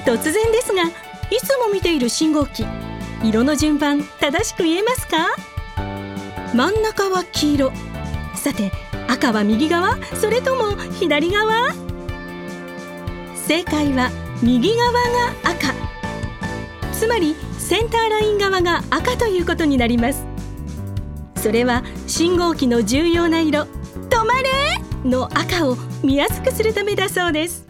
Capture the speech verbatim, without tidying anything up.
突然ですが、いつも見ている信号機、色の順番正しく言えますか？真ん中は黄色。さて、赤は右側、それとも左側？正解は右側が赤。つまりセンターライン側が赤ということになります。それは信号機の重要な色、止まれの赤を見やすくするためだそうです。